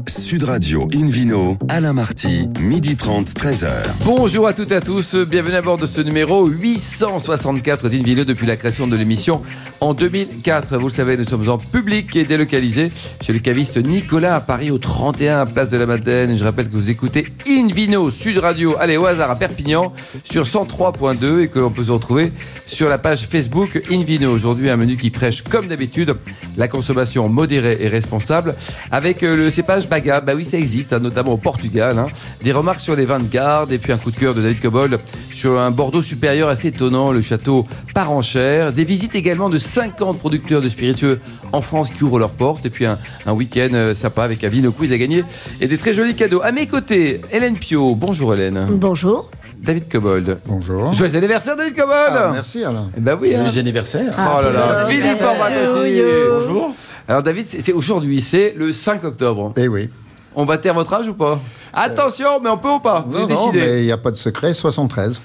Sud Radio Invino, Alain Marty, 12h30, 13h. Bonjour à toutes et à tous, bienvenue à bord de ce numéro 864 d'Invino depuis la création de l'émission en 2004. Vous le savez, nous sommes en public et délocalisés chez le caviste Nicolas à Paris au 31 Place de la Madeleine. Je rappelle que vous écoutez Invino Sud Radio, allez au hasard à Perpignan sur 103.2 et que l'on peut se retrouver sur la page Facebook Invino. Aujourd'hui, un menu qui prêche comme d'habitude la consommation modérée et responsable avec le cépage Baga. Bah oui, ça existe, notamment au Portugal. Des remarques sur les vins de garde et puis un coup de cœur de David Cobold sur un Bordeaux supérieur assez étonnant, le château Parenchère. Des visites également de 50 producteurs de spiritueux en France qui ouvrent leurs portes et puis un week-end sympa avec un Vino Quiz à gagner et des très jolis cadeaux. À mes côtés, Hélène Pio. Bonjour Hélène. Bonjour. David Cobold. Bonjour. Joyeux anniversaire David Cobold. Merci Alain. Ben oui. Joyeux anniversaire. Oh là là. Philippe Orban aussi. Bonjour. Alors David, c'est aujourd'hui, c'est le 5 octobre. Eh oui. On va taire votre âge ou pas? Attention, mais on peut ou pas? Vous Non, décidez. mais il n'y a pas de secret, 73.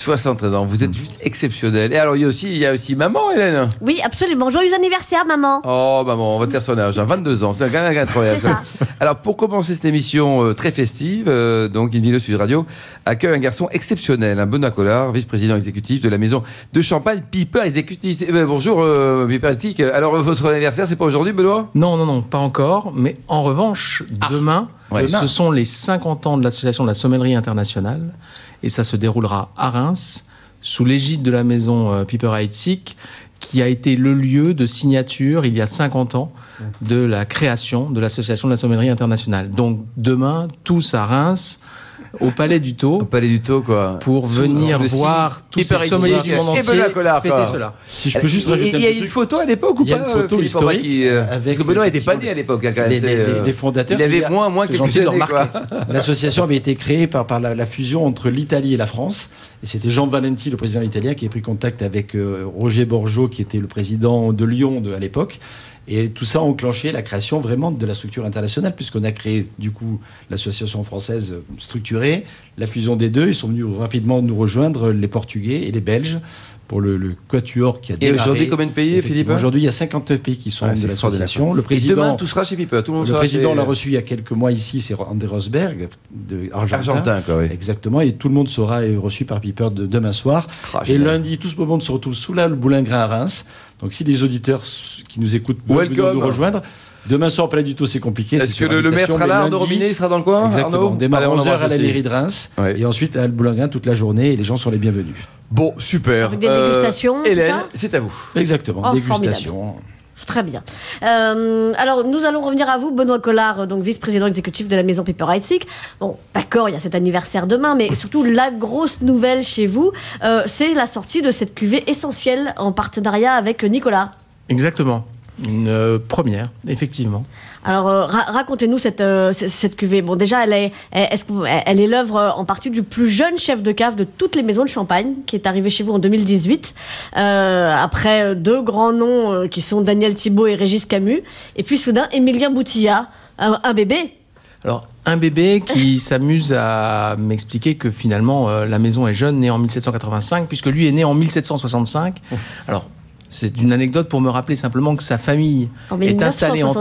73 ans, vous êtes juste exceptionnel. Et alors, il y a aussi maman, Hélène. Oui, absolument. Joyeux anniversaire, maman. Oh, maman, on va taire son âge. 22 ans, c'est un gars incroyable. C'est ça. Alors, pour commencer cette émission très festive, donc Invino Sud Radio accueille un garçon exceptionnel, un Benoît Collard, vice-président exécutif de la maison de champagne Piper Exécutif. bonjour, Piper Exécutif. Alors, votre anniversaire, c'est pas aujourd'hui, Benoît? Non, pas encore. Mais en revanche, demain, ce sont les 50 ans de l'association de la sommellerie internationale. Et ça se déroulera à Reims, sous l'égide de la maison Piper Heidsieck, qui a été le lieu de signature, il y a 50 ans, de la création de l'association de la sommellerie internationale. Donc demain, tous à Reims, au Palais du Taux. Au Palais du Taux, quoi. Pour venir voir tous ces sommeliers du monde entier fêter cela. Si je peux juste rajouter un Il y a truc. une photo à l'époque ou pas? Il y a une photo historique parce que Benoît n'était pas né à l'époque. Les fondateurs. Il avait moins C'est quelques gentil de le années, remarquer. quoi. L'association avait été créée par la fusion entre l'Italie et la France. Et c'était Jean Valenti, le président italien, qui a pris contact avec Roger Borjo, qui était le président de Lyon à l'époque. Et tout ça a enclenché la création vraiment de la structure internationale, puisqu'on a créé du coup l'association française structurée, la fusion des deux. Ils sont venus rapidement nous rejoindre, les Portugais et les Belges, pour le quatuor qui a démarré. Et aujourd'hui, combien de pays, Philippe? Aujourd'hui, il y a 59 pays qui sont de l'association. Le Et président, demain, tout sera chez Piper. Tout le monde le sera président chez... l'a reçu il y a quelques mois ici, c'est André Rosberg, Argentin, quoi, oui. Exactement, et tout le monde sera reçu par Piper demain soir. Et lundi, tout ce monde se retrouve sous le Boulingrin à Reims. Donc si les auditeurs qui nous écoutent veulent nous rejoindre, demain soir au Palais du Taux, c'est compliqué. Est-ce que le maire sera là, Arnaud Robinet, il sera dans le coin? Exactement. Arnaud, On démarre à 11h à la aussi. mairie de Reims, et ensuite à le Boulingrin toute la journée, et les gens sont les bienvenus. Bon, super. Avec des dégustations, tout Hélène, ça c'est à vous. Exactement, Oh, dégustation. Très bien. Alors, nous allons revenir à vous, Benoît Collard, donc vice-président exécutif de la maison Piper Heidsieck. Bon, d'accord, il y a cet anniversaire demain, mais surtout, la grosse nouvelle chez vous, c'est la sortie de cette cuvée essentielle en partenariat avec Nicolas. Exactement. Une première, effectivement. Alors, racontez-nous cette cuvée. Bon, déjà, elle est l'œuvre en partie du plus jeune chef de cave de toutes les maisons de champagne, qui est arrivé chez vous en 2018, après deux grands noms qui sont Daniel Thibault et Régis Camus, et puis soudain, Émilien Boutilla, un bébé. Alors, un bébé qui s'amuse à m'expliquer que finalement, la maison est jeune, née en 1785, puisque lui est né en 1765. Alors, c'est une anecdote pour me rappeler simplement que sa famille est installée en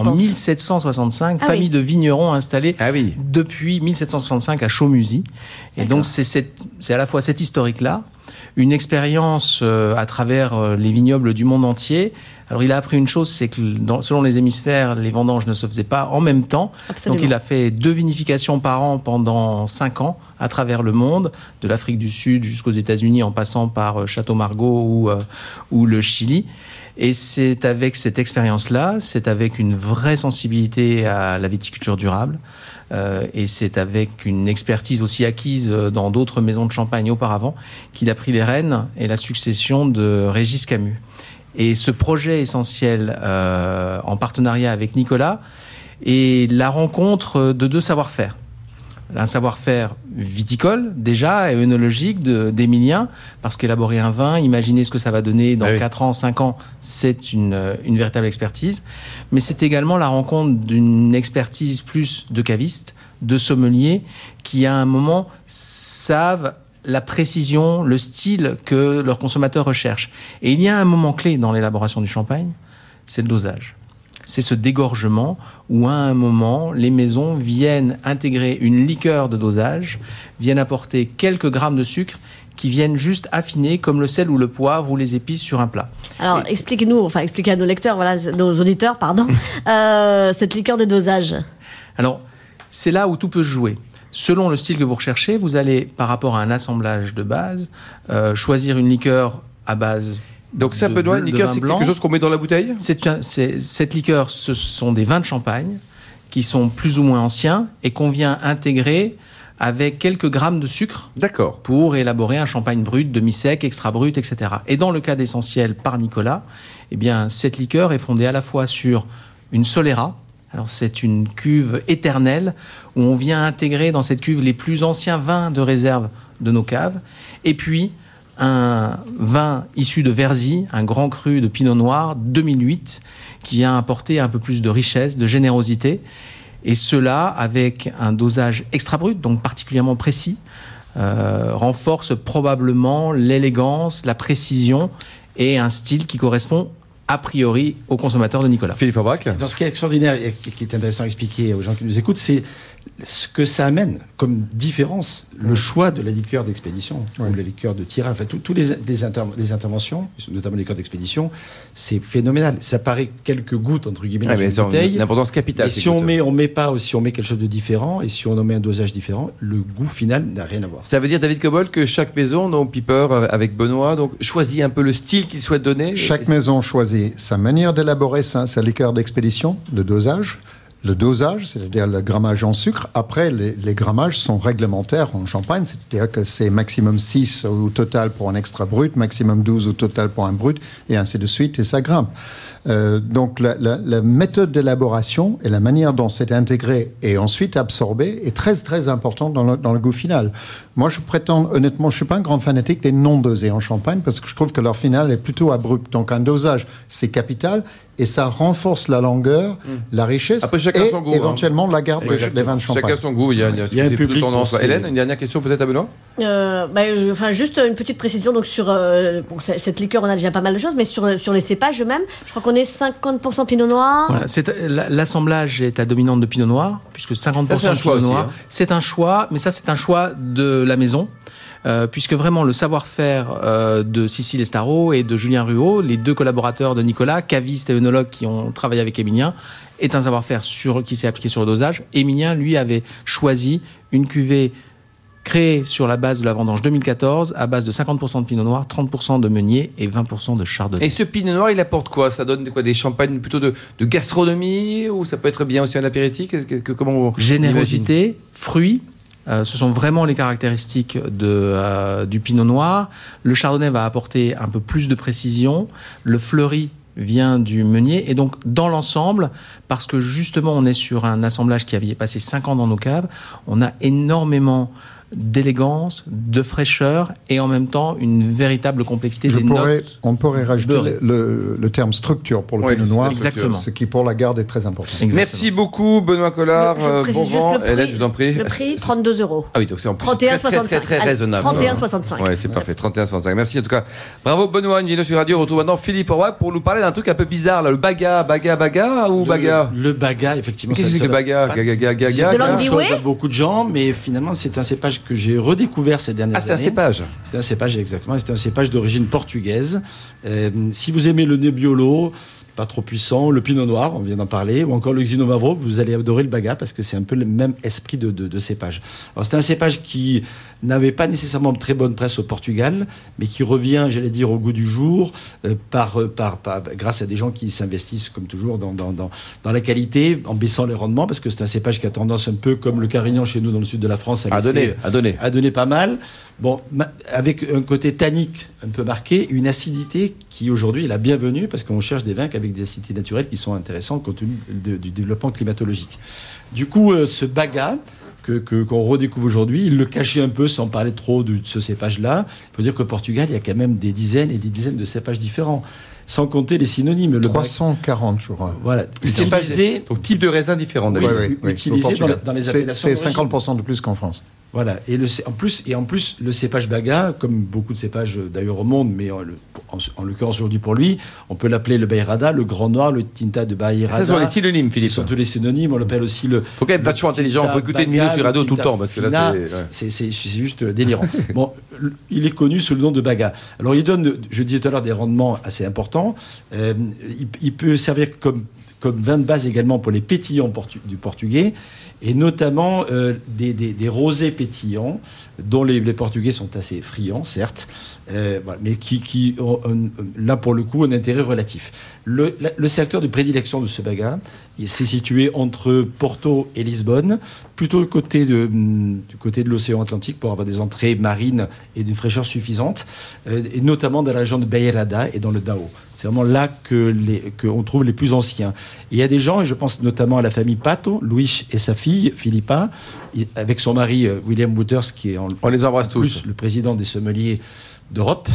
1765, famille de vignerons installée depuis 1765 à Chaumusy. Et donc c'est à la fois cette historique-là, une expérience à travers les vignobles du monde entier. Alors il a appris une chose, c'est que selon les hémisphères, les vendanges ne se faisaient pas en même temps. Absolument. Donc il a fait 2 vinifications par an pendant 5 ans à travers le monde, de l'Afrique du Sud jusqu'aux États-Unis en passant par Château Margaux ou le Chili. Et c'est avec cette expérience-là, c'est avec une vraie sensibilité à la viticulture durable, et c'est avec une expertise aussi acquise dans d'autres maisons de champagne auparavant qu'il a pris les rênes et la succession de Régis Camus. Et ce projet essentiel en partenariat avec Nicolas est la rencontre de 2 savoir-faire. Un savoir-faire viticole, déjà, et œnologique d'Émilien, parce qu'élaborer un vin, imaginer ce que ça va donner dans 4 ans, 5 ans, c'est une véritable expertise. Mais c'est également la rencontre d'une expertise plus de caviste, de sommelier, qui à un moment savent la précision, le style que leurs consommateurs recherchent. Et il y a un moment clé dans l'élaboration du champagne, c'est le dosage. c'est ce dégorgement où, à un moment, les maisons viennent intégrer une liqueur de dosage, viennent apporter quelques grammes de sucre qui viennent juste affiner comme le sel ou le poivre ou les épices sur un plat. Alors, expliquez à nos lecteurs, nos auditeurs, cette liqueur de dosage. Alors, c'est là où tout peut se jouer. Selon le style que vous recherchez, vous allez, par rapport à un assemblage de base, choisir une liqueur à base. Donc ça, Benoît, une liqueur, c'est quelque chose qu'on met dans la bouteille ? Cette liqueur, ce sont des vins de champagne qui sont plus ou moins anciens et qu'on vient intégrer avec quelques grammes de sucre. D'accord. Pour élaborer un champagne brut, demi-sec, extra brut, etc. Et dans le cas d'Essentiel par Nicolas, eh bien, cette liqueur est fondée à la fois sur une Solera. Alors, c'est une cuve éternelle où on vient intégrer dans cette cuve les plus anciens vins de réserve de nos caves. Et puis, un vin issu de Verzy, un grand cru de Pinot Noir 2008, qui vient apporter un peu plus de richesse, de générosité. Et cela, avec un dosage extra brut, donc particulièrement précis, renforce probablement l'élégance, la précision et un style qui correspond a priori aux consommateurs de Nicolas. Philippe Aubrac. Dans ce qui est extraordinaire et qui est intéressant à expliquer aux gens qui nous écoutent, c'est ce que ça amène comme différence, le choix de la liqueur d'expédition ou la liqueur de tirage, enfin tous les interventions, notamment les liqueurs d'expédition, c'est phénoménal. Ça paraît quelques gouttes entre guillemets dans une bouteille. Une importance capitale. Et si on met quelque chose de différent et si on en met un dosage différent, le goût final n'a rien à voir. Ça veut dire, David Cobol, que chaque maison, donc Piper avec Benoît, donc choisit un peu le style qu'il souhaite donner. Chaque maison choisit sa manière d'élaborer sa liqueur d'expédition, le dosage. Le dosage, c'est-à-dire le grammage en sucre. Après, les grammages sont réglementaires en champagne, c'est-à-dire que c'est maximum 6 au total pour un extra brut, maximum 12 au total pour un brut, et ainsi de suite, et ça grimpe. Donc la méthode d'élaboration et la manière dont c'est intégré et ensuite absorbé est très très important dans le goût final. Moi, je prétends, honnêtement, je ne suis pas un grand fanatique des non dosés en champagne parce que je trouve que leur final est plutôt abrupt. Donc un dosage, c'est capital et ça renforce la longueur, la richesse et son goût, éventuellement la garde des vins de champagne. Chacun son goût, il y a un public tendance. Hélène, une dernière question peut-être à Benoît ? Juste une petite précision donc sur cette liqueur, on a déjà pas mal de choses, mais sur les cépages eux-mêmes, je crois qu'on est 50% Pinot Noir. Voilà, l'assemblage est à dominante de Pinot Noir, puisque 50% de Pinot Noir, c'est un choix, mais ça c'est un choix de la maison. Puisque vraiment le savoir-faire de Cécile Estaro et de Julien Ruot, les deux collaborateurs de Nicolas, cavistes et œnologues qui ont travaillé avec Émilien, est un savoir-faire qui s'est appliqué sur le dosage. Émilien, lui, avait choisi une cuvée créée sur la base de la vendange 2014, à base de 50% de Pinot Noir, 30% de Meunier et 20% de Chardonnay. Et ce Pinot Noir, il apporte quoi ? Ça donne quoi, des champagnes plutôt de gastronomie, ou ça peut être bien aussi un apéritif ? Comment Générosité, fruits. Ce sont vraiment les caractéristiques du Pinot Noir. Le Chardonnay va apporter un peu plus de précision. Le fleuri vient du Meunier. Et donc, dans l'ensemble, parce que justement, on est sur un assemblage qui avait passé 5 ans dans nos caves, on a énormément d'élégance, de fraîcheur et en même temps une véritable complexité des notes. On pourrait rajouter le terme structure pour le Pinot Noir, exactement. Ce qui pour la garde est très important. Exactement. Merci beaucoup Benoît Collard, bon vent. Hélène, je vous en prie. Le prix, 32 €. Ah oui, donc c'est en plus 31,65. très raisonnable. 31,65. Ouais, c'est parfait, 31,65. Merci en tout cas. Bravo Benoît, une vidéo sur Radio. On retrouve maintenant Philippe Aubrac pour nous parler d'un truc un peu bizarre, là, le baga ou baga. Le baga, effectivement. Qu'est-ce que c'est que baga ? De Chose à beaucoup de gens, mais finalement c'est un cépage que j'ai redécouvert ces dernières années. Ah, c'est un cépage. C'est un cépage, exactement. C'est un cépage d'origine portugaise. Si vous aimez le Nebbiolo, pas trop puissant, le Pinot Noir, on vient d'en parler, ou encore le Xinomavro, vous allez adorer le Baga parce que c'est un peu le même esprit de cépage. Alors c'est un cépage qui n'avait pas nécessairement très bonne presse au Portugal, mais qui revient, j'allais dire, au goût du jour, grâce à des gens qui s'investissent, comme toujours, dans la qualité, en baissant les rendements, parce que c'est un cépage qui a tendance un peu, comme le Carignan chez nous dans le sud de la France, à donner pas mal. Bon, avec un côté tannique un peu marqué, une acidité qui aujourd'hui est la bienvenue, parce qu'on cherche des vins avec des acidités naturelles qui sont intéressantes compte tenu du développement climatologique. Du coup, ce Baga, qu'on redécouvre aujourd'hui, il le cachait un peu sans parler trop de ce cépage-là. Il faut dire qu'au Portugal, il y a quand même des dizaines et des dizaines de cépages différents, sans compter les synonymes. 340, je crois. Voilà. Donc type de raisin différent. Oui, utilisé dans les appellations. C'est 50% de plus qu'en France. Voilà. Et en plus, le cépage Baga, comme beaucoup de cépages d'ailleurs au monde, mais en l'occurrence aujourd'hui pour lui, on peut l'appeler le Bayerada, le Grand Noir, le Tinta de Bayerada. Ce sont les synonymes, Philippe. Ce sont tous les synonymes. On l'appelle aussi le. Faut quand même vachement intelligent. On peut écouter une minute sur radio tout le temps parce que là, c'est juste délirant. Bon, il est connu sous le nom de Baga. Alors, il donne, je disais tout à l'heure, des rendements assez importants. Il peut servir comme vin de base également pour les pétillants du portugais, et notamment des rosés pétillants dont les Portugais sont assez friands, certes, voilà, mais qui ont là pour le coup un intérêt relatif. Le secteur de prédilection de ce Baga, il s'est situé entre Porto et Lisbonne, plutôt du côté de l'océan Atlantique pour avoir des entrées marines et d'une fraîcheur suffisante, et notamment dans la région de Bayerada et dans le Dao. C'est vraiment là qu'on trouve les plus anciens. Et il y a des gens, et je pense notamment à la famille Pato, Luis et sa fille, Philippa, avec son mari William Wouters, qui est on les embrasse tous. Le président des sommeliers d'Europe,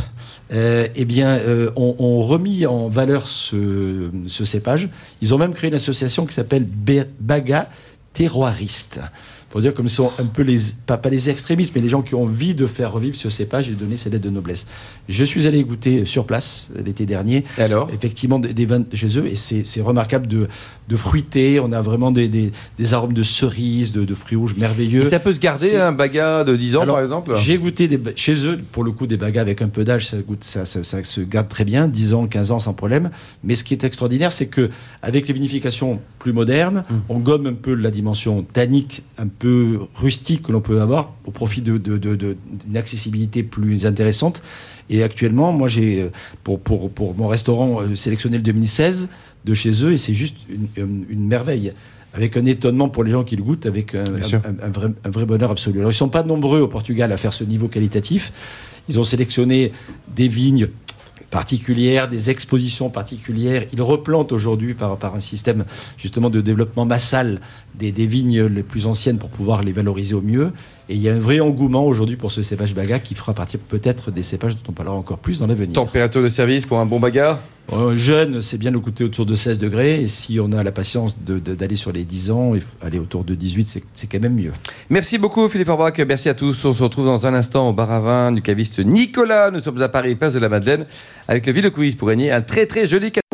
ont remis en valeur ce cépage. Ils ont même créé une association qui s'appelle Baga Terroiriste. Pour dire comme ils sont un peu pas les extrémistes, mais les gens qui ont envie de faire revivre ce cépage et de donner ses lettres de noblesse. Je suis allé goûter sur place l'été dernier. Et alors ? Effectivement, des vins chez eux, et c'est remarquable de fruité. On a vraiment des arômes de cerises, de fruits rouges merveilleux. Et ça peut se garder un Baga de 10 ans, par exemple ? J'ai goûté chez eux, pour le coup, des Bagas avec un peu d'âge, ça se garde très bien, 10 ans, 15 ans sans problème. Mais ce qui est extraordinaire, c'est qu'avec les vinifications plus modernes, on gomme un peu la dimension tannique, un peu rustique que l'on peut avoir au profit d'une accessibilité plus intéressante. Et actuellement, moi, j'ai pour mon restaurant sélectionné le 2016 de chez eux, et c'est juste une merveille, avec un étonnement pour les gens qui le goûtent, avec un vrai bonheur absolu. Alors, ils ne sont pas nombreux au Portugal à faire ce niveau qualitatif. Ils ont sélectionné des vignes particulières, des expositions particulières. Ils replantent aujourd'hui par un système justement de développement massal des vignes les plus anciennes pour pouvoir les valoriser au mieux. Et il y a un vrai engouement aujourd'hui pour ce cépage Baga qui fera partie peut-être des cépages dont on parlera encore plus dans l'avenir. Température de service pour un bon Baga ? Jeune, c'est bien de goûter autour de 16 degrés. Et si on a la patience d'aller sur les 10 ans, et aller autour de 18, c'est quand même mieux. Merci beaucoup Philippe Orbach. Merci à tous. On se retrouve dans un instant au bar à vin du caviste Nicolas. Nous sommes à Paris, place de la Madeleine, avec le Vino Quiz pour gagner un très très joli cadeau.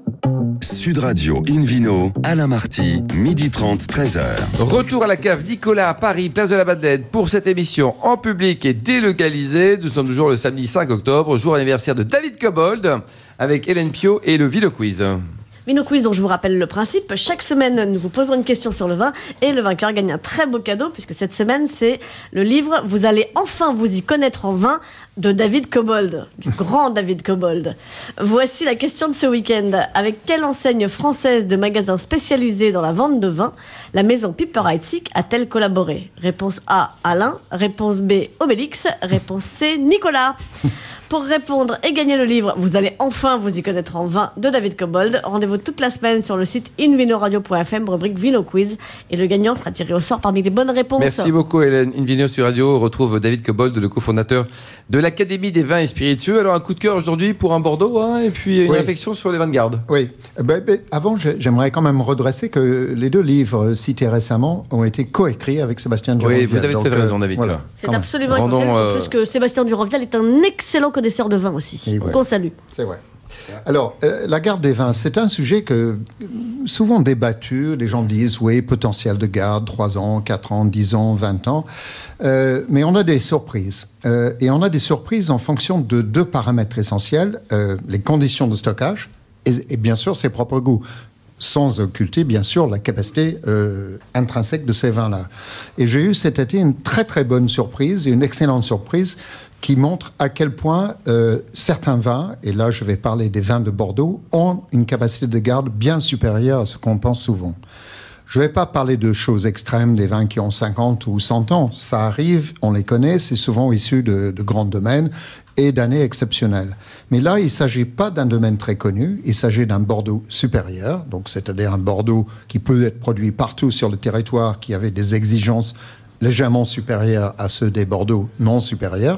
Sud Radio Invino, Alain Marty, 12h30, 13h. Retour à la cave Nicolas à Paris, place de la Madeleine, pour cette émission en public et délocalisée. Nous sommes toujours le samedi 5 octobre, jour anniversaire de David Cobold, avec Hélène Pio et le Vino Quiz. Vino Quiz, dont je vous rappelle le principe. Chaque semaine, nous vous poserons une question sur le vin et le vainqueur gagne un très beau cadeau, puisque cette semaine, c'est le livre « Vous allez enfin vous y connaître en vin » de David Cobold, du grand David Cobold. Voici la question de ce week-end. Avec quelle enseigne française de magasins spécialisés dans la vente de vin la maison Piper Heidsieck a-t-elle collaboré ? Réponse A, Alain. Réponse B, Obélix. Réponse C, Nicolas. Pour répondre et gagner le livre, vous allez enfin vous y connaître en vin de David Cobold. Rendez-vous toute la semaine sur le site invinoradio.fm, rubrique Vino Quiz. Et le gagnant sera tiré au sort parmi les bonnes réponses. Merci beaucoup Hélène. Invino sur Radio retrouve David Cobold, le cofondateur de l'Académie des vins et spiritueux. Alors un coup de cœur aujourd'hui pour un Bordeaux, et puis une réflexion sur les vins de garde. Oui. Avant, j'aimerais quand même redresser que les deux livres cités récemment ont été coécrits avec Sébastien Duranvial. Oui, vous avez tout raison David. Voilà, c'est absolument essentiel. En plus que Sébastien Duranvial est un excellent connaisseur de vin aussi, qu'on salue. C'est vrai. Alors, la garde des vins, c'est un sujet que souvent débattu. Les gens disent, oui, potentiel de garde, 3 ans, 4 ans, 10 ans, 20 ans. Mais on a des surprises. Et on a des surprises en fonction de 2 paramètres essentiels. Les conditions de stockage et bien sûr ses propres goûts. Sans occulter, bien sûr, la capacité intrinsèque de ces vins-là. Et j'ai eu cet été une très très bonne surprise, une excellente surprise, qui montre à quel point certains vins, et là je vais parler des vins de Bordeaux, ont une capacité de garde bien supérieure à ce qu'on pense souvent. Je ne vais pas parler de choses extrêmes, des vins qui ont 50 ou 100 ans. Ça arrive, on les connaît, c'est souvent issu de grands domaines et d'années exceptionnelles. Mais là, il ne s'agit pas d'un domaine très connu, il s'agit d'un Bordeaux supérieur, donc c'est-à-dire un Bordeaux qui peut être produit partout sur le territoire, qui avait des exigences légèrement supérieures à ceux des Bordeaux non supérieurs.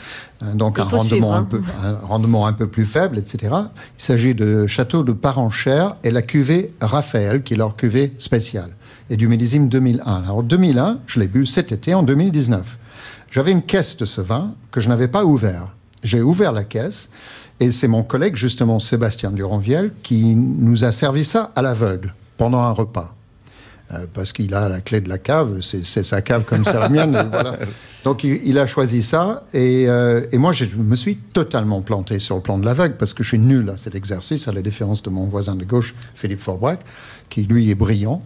Donc un rendement un peu plus faible, etc. Il s'agit de Château de Parenchère et la cuvée Raphaël, qui est leur cuvée spéciale, et du millésime 2001. Alors 2001, je l'ai bu cet été en 2019. J'avais une caisse de ce vin que je n'avais pas ouvert. J'ai ouvert la caisse et c'est mon collègue, justement, Sébastien Duranviel, qui nous a servi ça à l'aveugle pendant un repas. Parce qu'il a la clé de la cave, c'est sa cave comme c'est la mienne. Voilà. Donc il a choisi ça et moi je me suis totalement planté sur le plan de l'aveugle parce que je suis nul à cet exercice, à la différence de mon voisin de gauche, Philippe Forbrac, qui lui est brillant.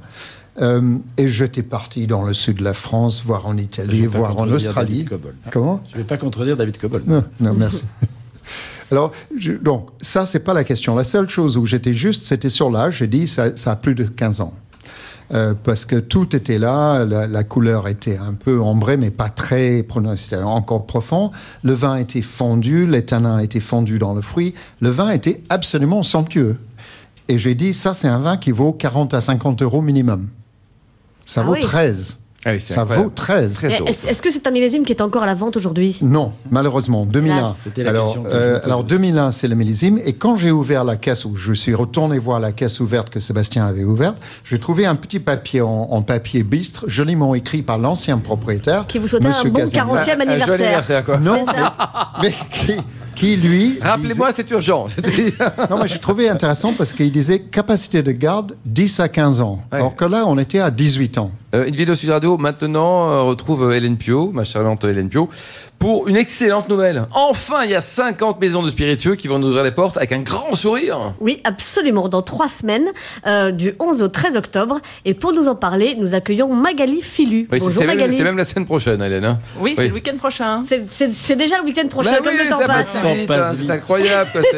Et j'étais parti dans le sud de la France, voire en Italie, voire en Australie. Comment ? Je ne vais pas contredire David Cobold. Non, merci. Alors, donc, ça, c'est pas la question. La seule chose où j'étais juste, c'était sur l'âge. J'ai dit, ça a plus de 15 ans. Parce que tout était là, la couleur était un peu ambrée, mais pas très prononcée, c'était encore profond. Le vin était fondu, les tanins étaient fondus dans le fruit. Le vin était absolument somptueux. Et j'ai dit, ça, c'est un vin qui vaut 40 à 50 euros minimum. Ça vaut 13. Ah oui, ça vaut 13. Est-ce que c'est un millésime qui est encore à la vente aujourd'hui ? Non, malheureusement, 2001. C'était la question que je Alors 2001, c'est le millésime. Et quand j'ai ouvert la caisse, où je suis retourné voir la caisse ouverte que Sébastien avait ouverte, j'ai trouvé un petit papier en papier bistre, joliment écrit par l'ancien propriétaire. Qui vous souhaitait un bon 40e anniversaire. Joli anniversaire, quoi. Non, mais qui lui... Rappelez-moi, c'est urgent. Non, mais j'ai trouvé intéressant parce qu'il disait capacité de garde 10 à 15 ans. Ouais. Alors que là, on était à 18 ans. Une vidéo Sud Radio, maintenant, retrouve Hélène Pio, ma charmante Hélène Pio, pour une excellente nouvelle. Enfin, il y a 50 maisons de spiritueux qui vont nous ouvrir les portes avec un grand sourire. Oui, absolument, dans 3 semaines, du 11 au 13 octobre. Et pour nous en parler, nous accueillons Magali Filu. Oui, Bonjour Magali. C'est même la semaine prochaine, Hélène. Hein. Oui, c'est le week-end prochain. C'est déjà le week-end prochain, Bah comme oui, le temps ça passe. C'est incroyable. Quoi,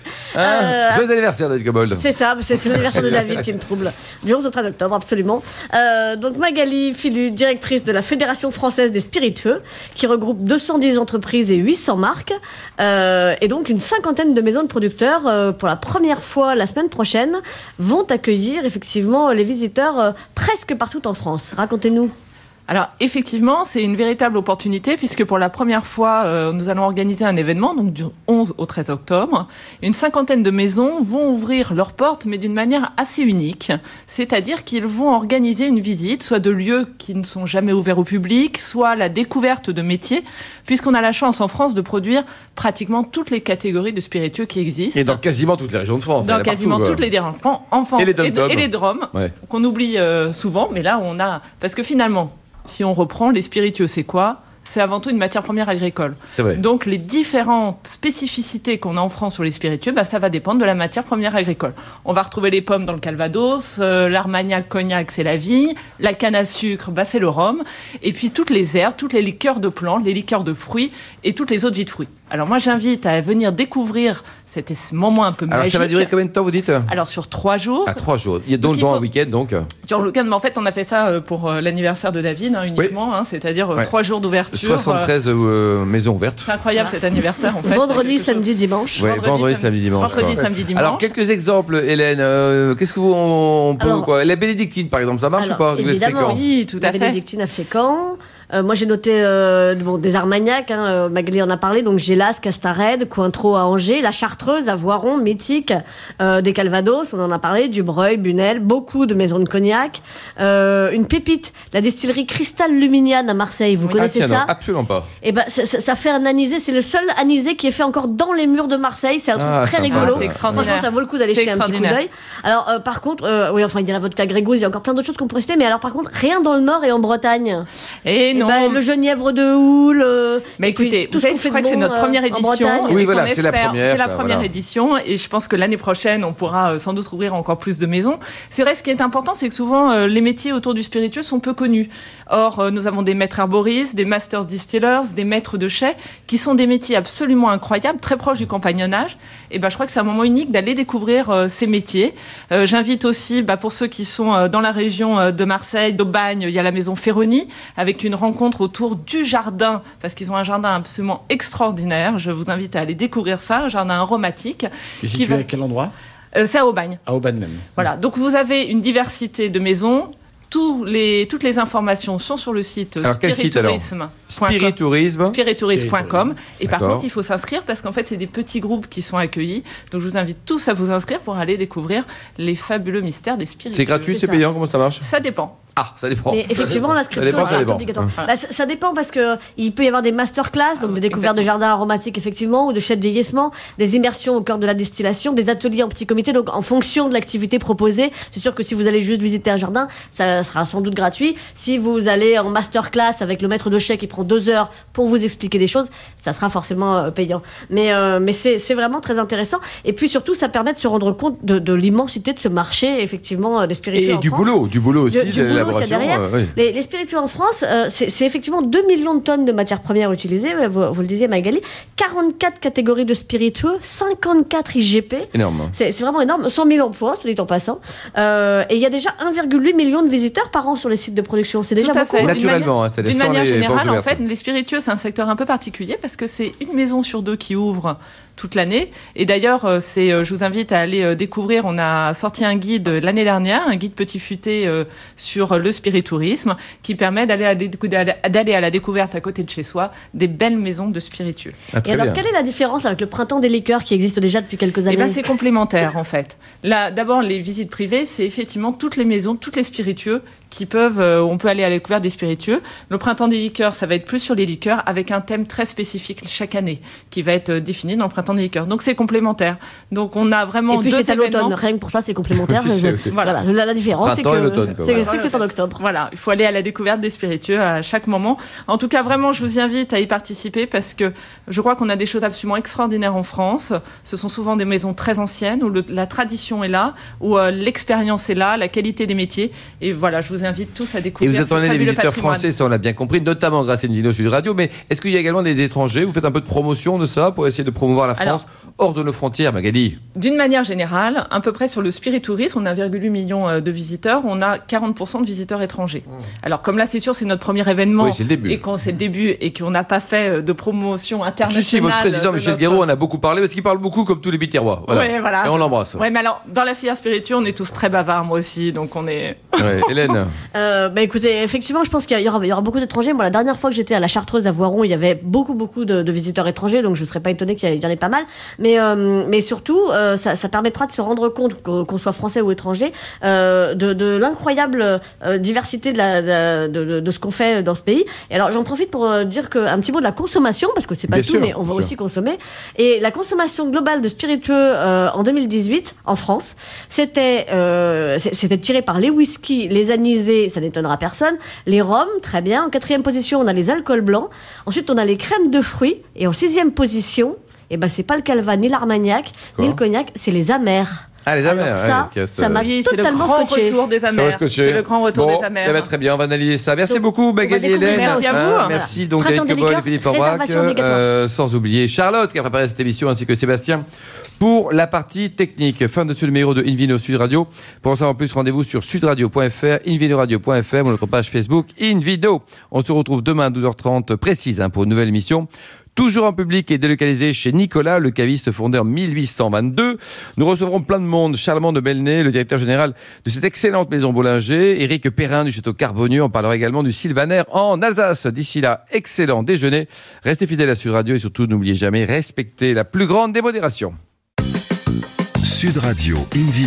joyeux anniversaire, David Cobold. C'est ça, c'est l'anniversaire de David qui me trouble. Du 11 au 13 octobre, absolument. Donc Magali Filu, directrice de la Fédération française des spiritueux, qui regroupe 210 entreprises et 800 marques. Et donc une cinquantaine de maisons de producteurs, pour la première fois la semaine prochaine, vont accueillir effectivement les visiteurs presque partout en France. Racontez-nous. Alors effectivement, c'est une véritable opportunité puisque pour la première fois, nous allons organiser un événement, donc du 11 au 13 octobre. Une cinquantaine de maisons vont ouvrir leurs portes, mais d'une manière assez unique. C'est-à-dire qu'ils vont organiser une visite, soit de lieux qui ne sont jamais ouverts au public, soit la découverte de métiers, puisqu'on a la chance en France de produire pratiquement toutes les catégories de spiritueux qui existent. Et dans quasiment toutes les régions de France. Dans quasiment toutes les dérangements, en France et les DROM, qu'on oublie souvent, mais là on a... Parce que finalement... Si on reprend, les spiritueux, c'est quoi ? C'est avant tout une matière première agricole. Donc, les différentes spécificités qu'on a en France sur les spiritueux, ça va dépendre de la matière première agricole. On va retrouver les pommes dans le Calvados, l'Armagnac, Cognac, c'est la vigne, la canne à sucre, c'est le rhum, et puis toutes les herbes, toutes les liqueurs de plantes, les liqueurs de fruits et toutes les autres vies de fruits. Alors moi, j'invite à venir découvrir cet moment un peu magique. Alors ça va durer combien de temps, vous dites ? Alors sur 3 jours. À 3 jours. Il y a donc un week-end, donc. Sur le week-end, mais en fait, on a fait ça pour l'anniversaire de David uniquement, c'est-à-dire 3 jours d'ouverture. 73 maisons ouvertes. C'est incroyable cet anniversaire, en fait. Vendredi, samedi, dimanche. Ouais, vendredi, samedi, dimanche. Vendredi, samedi, dimanche. Alors quelques exemples, Hélène. Qu'est-ce que on peut quoi ? La bénédictine, par exemple, ça marche ou pas ? Évidemment, oui, tout à fait. La bénédictine à Fécamp. Moi, j'ai noté des Armagnacs, Magali en a parlé, donc Gélas, Castarède, Cointreau à Angers, la Chartreuse à Voiron, Métique, des Calvados, on en a parlé, Dubreuil, Bunel, beaucoup de maisons de cognac, une pépite, la distillerie Cristal Luminiane à Marseille, vous connaissez ça ? Non, absolument pas. Et ça fait un anisé, c'est le seul anisé qui est fait encore dans les murs de Marseille, c'est un truc très rigolo. C'est extraordinaire. Franchement, ça vaut le coup d'aller jeter un petit coup d'œil. Alors, par contre, il y a la vodka Grégouze, il y a encore plein d'autres choses qu'on pourrait citer, mais alors par contre, rien dans le Nord et en Bretagne. Et non. Le genièvre de Houle. Mais écoutez, vous savez, je crois que c'est notre première édition. Oui, voilà, c'est la première. C'est la première édition, et je pense que l'année prochaine, on pourra sans doute ouvrir encore plus de maisons. C'est vrai, ce qui est important, c'est que souvent, les métiers autour du spiritueux sont peu connus. Or, nous avons des maîtres herboristes, des masters distillers, des maîtres de chais, qui sont des métiers absolument incroyables, très proches du compagnonnage. Et je crois que c'est un moment unique d'aller découvrir ces métiers. J'invite aussi, pour ceux qui sont dans la région de Marseille, d'Aubagne, il y a la maison Ferroni, avec une rencontre autour du jardin, parce qu'ils ont un jardin absolument extraordinaire. Je vous invite à aller découvrir ça, un jardin aromatique. Et situé à quel endroit ? C'est à Aubagne. À Aubagne même. Voilà, donc vous avez une diversité de maisons. Toutes les informations sont sur le site spiritourisme.com. Et par contre, il faut s'inscrire parce qu'en fait, c'est des petits groupes qui sont accueillis. Donc, je vous invite tous à vous inscrire pour aller découvrir les fabuleux mystères des spiritueux. C'est gratuit, c'est payant, comment ça marche ? Ça dépend. Ah, ça dépend. Mais effectivement, l'inscription est obligatoire. Ça dépend parce qu'il peut y avoir des masterclass, donc des découvertes de jardins aromatiques, effectivement, ou de chais de vieillissement, des immersions au cœur de la distillation, des ateliers en petit comité. Donc, en fonction de l'activité proposée, c'est sûr que si vous allez juste visiter un jardin, ça sera sans doute gratuit. Si vous allez en masterclass avec le maître de chai qui prend 2 heures pour vous expliquer des choses, ça sera forcément payant. Mais c'est vraiment très intéressant. Et puis surtout, ça permet de se rendre compte de l'immensité de ce marché, effectivement, des spiritueux en France. Du boulot aussi, du boulot qu'il y a derrière. Oui. Les spiritueux en France, c'est effectivement 2 millions de tonnes de matières premières utilisées, vous le disiez Magali, 44 catégories de spiritueux, 54 IGP. Énorme. C'est vraiment énorme, 100 000 emplois, tout dit en passant. Et il y a déjà 1,8 million de visiteurs par an sur les sites de production. C'est déjà beaucoup. Naturellement, d'une manière générale, en fait, les spiritueux, c'est un secteur un peu particulier parce que c'est une maison sur 2 qui ouvre toute l'année. Et d'ailleurs, je vous invite à aller découvrir, on a sorti un guide l'année dernière, un guide petit futé sur le spiritourisme, qui permet d'aller à la découverte à côté de chez soi des belles maisons de spiritueux. Et alors, quelle est la différence avec le printemps des liqueurs qui existe déjà depuis quelques années ? C'est complémentaire en fait. Là, d'abord, les visites privées, c'est effectivement toutes les maisons, toutes les spiritueux qui peuvent, on peut aller à la découverte des spiritueux. Le printemps des liqueurs, ça va être plus sur les liqueurs avec un thème très spécifique chaque année qui va être défini dans le printemps des liqueurs. Donc c'est complémentaire. Donc on a vraiment 2 événements. Et puis c'est à l'automne, rien que pour ça c'est complémentaire. Voilà, la différence c'est que c'est en octobre. Voilà, il faut aller à la découverte des spiritueux à chaque moment. En tout cas, vraiment, je vous invite à y participer parce que je crois qu'on a des choses absolument extraordinaires en France. Ce sont souvent des maisons très anciennes où la tradition est là, où l'expérience est là, la qualité des métiers. Et voilà, je vous invite tous à découvrir. Et vous attendez les visiteurs français, ça on l'a bien compris, notamment grâce à Invino Sud Radio. Mais est-ce qu'il y a également des étrangers ? Vous faites un peu de promotion de ça pour essayer de promouvoir la France hors de nos frontières, Magali ? D'une manière générale, à peu près sur le spiritourisme, on a 1,8 million de visiteurs, on a 40% de visiteurs étrangers. Alors comme là, c'est sûr, c'est notre premier événement. Oui, c'est le début. Et quand c'est le début et qu'on n'a pas fait de promotion internationale. Si, votre président Michel Guéraud en a beaucoup parlé parce qu'il parle beaucoup comme tous les Biterrois. Voilà. Ouais, voilà. Et on l'embrasse. Ouais, mais alors, dans la filière spirituelle, on est tous très bavards, moi aussi, donc on est... Ouais, Hélène. Écoutez, effectivement, je pense qu'il y aura beaucoup d'étrangers. Moi, la dernière fois que j'étais à la Chartreuse à Voiron, il y avait beaucoup de visiteurs étrangers, donc je ne serais pas étonnée qu'il y en ait pas mal. Mais surtout, ça permettra de se rendre compte, qu'on soit français ou étranger, de l'incroyable diversité de ce qu'on fait dans ce pays. Et alors, j'en profite pour dire un petit mot de la consommation, parce que c'est pas tout, mais on va aussi consommer. Et la consommation globale de spiritueux en 2018, en France, c'était tiré par les whisky, les anisés, ça n'étonnera personne, les rhums, très bien. En 4e position, on a les alcools blancs. Ensuite, on a les crèmes de fruits. Et en 6e position, c'est pas le calva, ni l'armagnac, ni le cognac, c'est les amers. Ah, les amers. Ça m'a totalement scotché. C'est le grand retour des amers. Très bien, on va analyser ça. Merci beaucoup, Magali et Hélène. Merci à vous. Merci donc David Cobol et Philippe Forbach. Sans oublier Charlotte qui a préparé cette émission ainsi que Sébastien pour la partie technique. Fin de ce numéro de Invino Sud Radio. Pour en savoir plus, rendez-vous sur sudradio.fr, invinoradio.fr ou notre page Facebook Invino. On se retrouve demain à 12h30 précise pour une nouvelle émission. Toujours en public et délocalisé chez Nicolas, le caviste fondé en 1822. Nous recevrons plein de monde. Charles de Belnay, le directeur général de cette excellente maison Bollinger. Éric Perrin du château Carbonieux. On parlera également du Sylvaner en Alsace. D'ici là, excellent déjeuner. Restez fidèles à Sud Radio et surtout, n'oubliez jamais, respectez la plus grande démodération. Sud Radio, Invino.